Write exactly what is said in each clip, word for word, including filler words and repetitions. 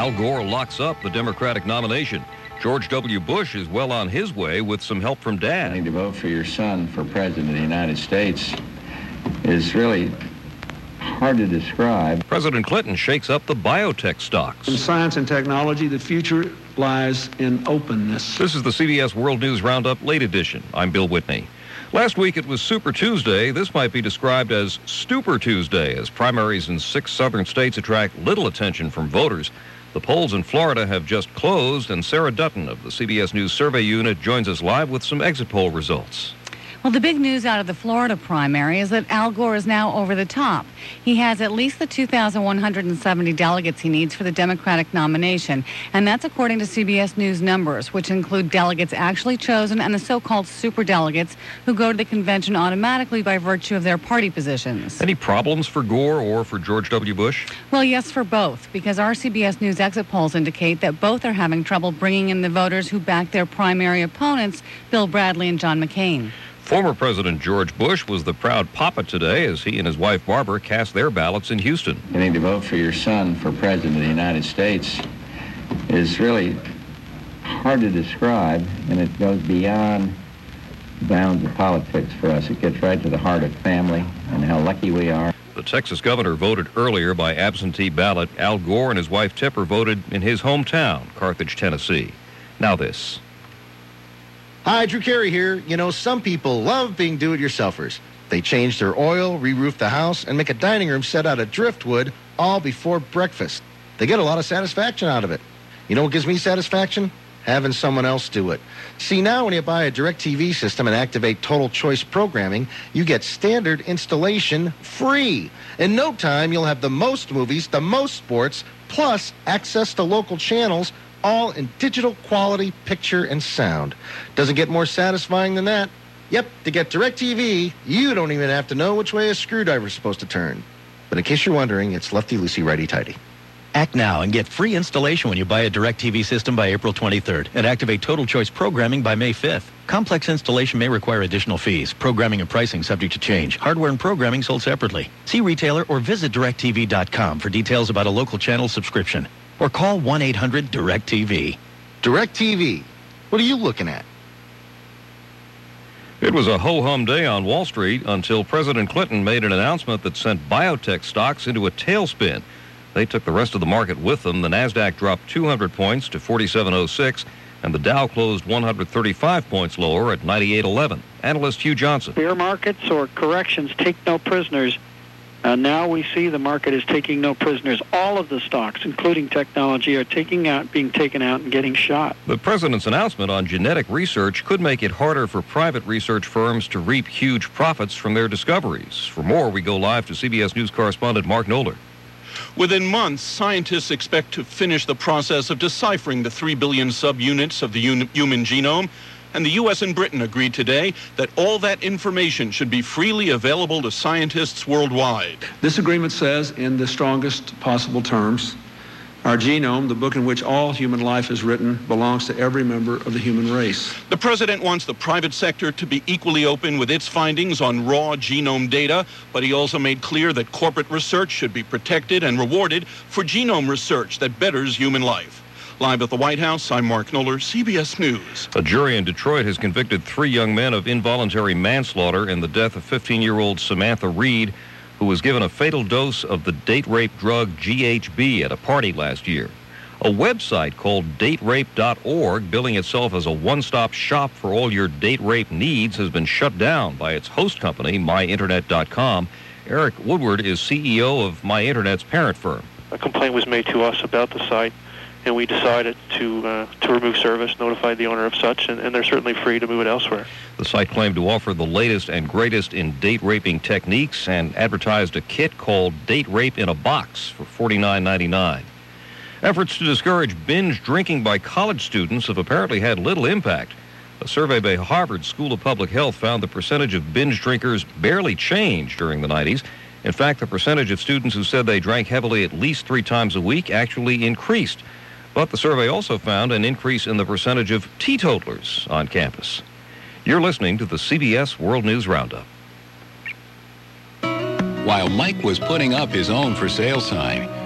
Al Gore locks up the Democratic nomination. George W. Bush is well on his way with some help from Dad. Wanting to vote for your son for President of the United States is really hard to describe. President Clinton shakes up the biotech stocks. In science and technology, the future lies in openness. This is the C B S World News Roundup Late Edition. I'm Bill Whitney. Last week it was Super Tuesday. This might be described as Stupor Tuesday, as primaries in six southern states attract little attention from voters. The polls in Florida have just closed, and Sarah Dutton of the C B S News Survey Unit joins us live with some exit poll results. Well, the big news out of the Florida primary is that Al Gore is now over the top. He has at least the two thousand one hundred seventy delegates he needs for the Democratic nomination, and that's according to C B S News numbers, which include delegates actually chosen and the so-called superdelegates who go to the convention automatically by virtue of their party positions. Any problems for Gore or for George W. Bush? Well, yes, for both, because our C B S News exit polls indicate that both are having trouble bringing in the voters who back their primary opponents, Bill Bradley and John McCain. Former President George Bush was the proud papa today as he and his wife Barbara cast their ballots in Houston. Wanting to vote for your son for President of the United States is really hard to describe, and it goes beyond the bounds of politics for us. It gets right to the heart of family and how lucky we are. The Texas governor voted earlier by absentee ballot. Al Gore and his wife Tipper voted in his hometown, Carthage, Tennessee. Now this. Hi, Drew Carey here. You know, some people love being do-it-yourselfers. They change their oil, re-roof the house, and make a dining room set out of driftwood all before breakfast. They get a lot of satisfaction out of it. You know what gives me satisfaction? Having someone else do it. See, now when you buy a DirecTV system and activate Total Choice programming, you get standard installation free. In no time, you'll have the most movies, the most sports, plus access to local channels, all in digital quality picture and sound. Doesn't get more satisfying than that. Yep, to get DirecTV, you don't even have to know which way a screwdriver's supposed to turn. But in case you're wondering, it's lefty-loosey, righty-tighty. Act now and get free installation when you buy a DirecTV system by April twenty-third and activate Total Choice programming by May fifth. Complex installation may require additional fees. Programming and pricing subject to change. Hardware and programming sold separately. See retailer or visit direct T V dot com for details about a local channel subscription. Or call one eight hundred direct T V. DirecTV. What are you looking at? It was a ho-hum day on Wall Street until President Clinton made an announcement that sent biotech stocks into a tailspin. They took the rest of the market with them. The NASDAQ dropped two hundred points to forty-seven oh six, and the Dow closed one hundred thirty-five points lower at ninety-eight eleven. Analyst Hugh Johnson. Bear markets or corrections take no prisoners. Uh, now we see the market is taking no prisoners. All of the stocks, including technology, are taking out, being taken out and getting shot. The president's announcement on genetic research could make it harder for private research firms to reap huge profits from their discoveries. For more, we go live to C B S News correspondent Mark Knoller. Within months, scientists expect to finish the process of deciphering the three billion subunits of the un- human genome. And the U S and Britain agreed today that all that information should be freely available to scientists worldwide. This agreement says, in the strongest possible terms, our genome, the book in which all human life is written, belongs to every member of the human race. The president wants the private sector to be equally open with its findings on raw genome data, but he also made clear that corporate research should be protected and rewarded for genome research that betters human life. Live at the White House, I'm Mark Knoller, C B S News. A jury in Detroit has convicted three young men of involuntary manslaughter in the death of fifteen-year-old Samantha Reed, who was given a fatal dose of the date rape drug G H B at a party last year. A website called date rape dot org, billing itself as a one-stop shop for all your date rape needs, has been shut down by its host company, my internet dot com. Eric Woodward is C E O of MyInternet's parent firm. A complaint was made to us about the site, and we decided to uh, to remove service, notified the owner of such, and, and they're certainly free to move it elsewhere. The site claimed to offer the latest and greatest in date raping techniques and advertised a kit called Date Rape in a Box for forty-nine ninety-nine. Efforts to discourage binge drinking by college students have apparently had little impact. A survey by Harvard School of Public Health found the percentage of binge drinkers barely changed during the nineties. In fact, the percentage of students who said they drank heavily at least three times a week actually increased. But the survey also found an increase in the percentage of teetotalers on campus. You're listening to the C B S World News Roundup. While Mike was putting up his own for sale sign,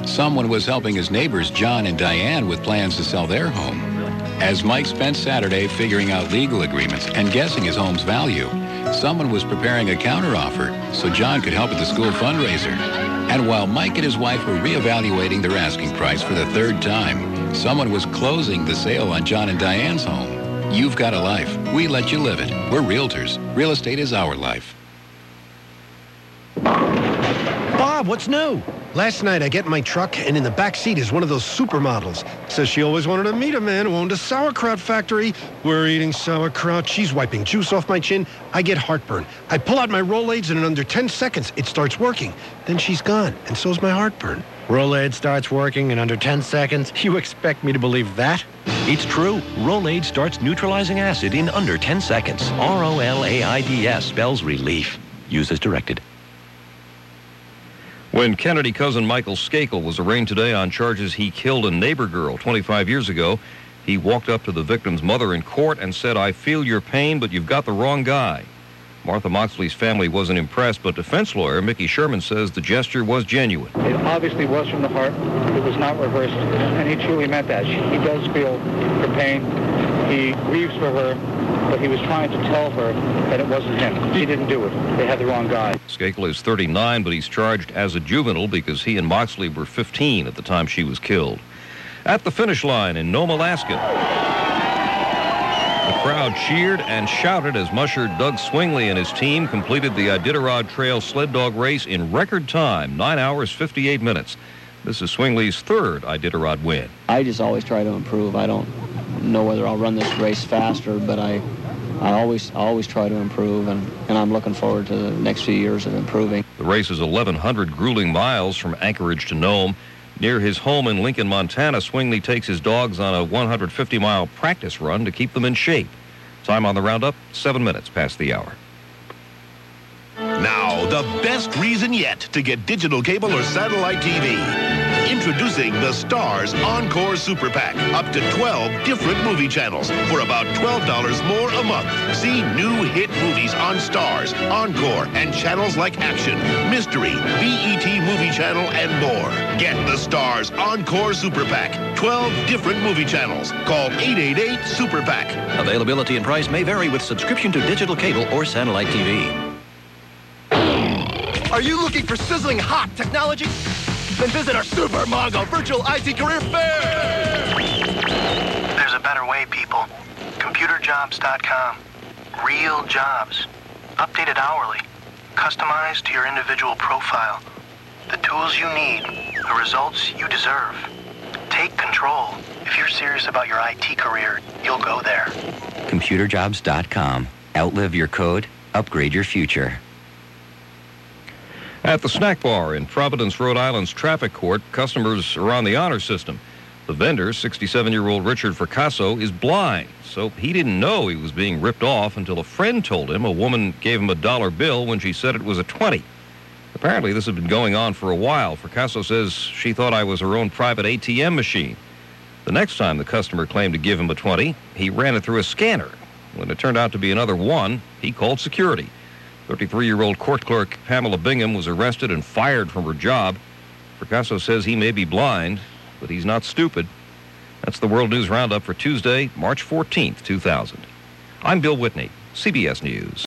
Someone was helping his neighbors, John and Diane, with plans to sell their home. As Mike spent Saturday figuring out legal agreements and guessing his home's value, someone was preparing a counteroffer so John could help at the school fundraiser. And while Mike and his wife were reevaluating their asking price for the third time, someone was closing the sale on John and Diane's home. You've got a life. We let you live it. We're realtors. Real estate is our life. Bob, what's new? Last night I get in my truck, and in the back seat is one of those supermodels. Says she always wanted to meet a man who owned a sauerkraut factory. We're eating sauerkraut. She's wiping juice off my chin. I get heartburn. I pull out my Rolaids, and in under ten seconds, it starts working. Then she's gone, and so's my heartburn. Rolaids starts working in under ten seconds? You expect me to believe that? It's true. Rolaids starts neutralizing acid in under ten seconds. R O L A I D S spells relief. Use as directed. When Kennedy cousin Michael Skakel was arraigned today on charges he killed a neighbor girl twenty-five years ago, he walked up to the victim's mother in court and said, "I feel your pain, but you've got the wrong guy." Martha Moxley's family wasn't impressed, but defense lawyer Mickey Sherman says the gesture was genuine. It obviously was from the heart. It was not rehearsed, and he truly meant that. He does feel her pain. He grieves for her, but he was trying to tell her that it wasn't him. She didn't do it. They had the wrong guy. Skakel is thirty-nine, but he's charged as a juvenile because he and Moxley were fifteen at the time she was killed. At the finish line in Nome, Alaska, the crowd cheered and shouted as musher Doug Swingley and his team completed the Iditarod Trail sled dog race in record time, nine hours, fifty-eight minutes. This is Swingley's third Iditarod win. I just always try to improve. I don't know whether I'll run this race faster, but I I always I always try to improve, and, and I'm looking forward to the next few years of improving. The race is eleven hundred grueling miles from Anchorage to Nome. Near his home in Lincoln, Montana, Swingley takes his dogs on a one hundred fifty mile practice run to keep them in shape. Time on the roundup, seven minutes past the hour. Now, the best reason yet to get digital cable or satellite T V. Introducing the Stars Encore Super Pack. Up to twelve different movie channels for about twelve dollars more a month. See new hit movies on Stars, Encore, and channels like Action, Mystery, B E T Movie Channel, and more. Get the Stars Encore Super Pack. twelve different movie channels. Call eight eight eight Super Pack. Availability and price may vary with subscription to digital cable or satellite T V. Are you looking for sizzling hot technology? Then visit our Super Mongo Virtual I T Career Fair! There's a better way, people. computer jobs dot com. Real jobs. Updated hourly. Customized to your individual profile. The tools you need. The results you deserve. Take control. If you're serious about your I T career, you'll go there. computer jobs dot com. Outlive your code. Upgrade your future. At the snack bar in Providence, Rhode Island's traffic court, customers are on the honor system. The vendor, sixty-seven-year-old Richard Fracasso, is blind, so he didn't know he was being ripped off until a friend told him a woman gave him a dollar bill when she said it was a twenty. Apparently, this had been going on for a while. Fracasso says she thought I was her own private A T M machine. The next time the customer claimed to give him a twenty, he ran it through a scanner. When it turned out to be another one, he called security. thirty-three-year-old court clerk Pamela Bingham was arrested and fired from her job. Fracasso says he may be blind, but he's not stupid. That's the World News Roundup for Tuesday, March fourteenth, two thousand. I'm Bill Whitney, C B S News.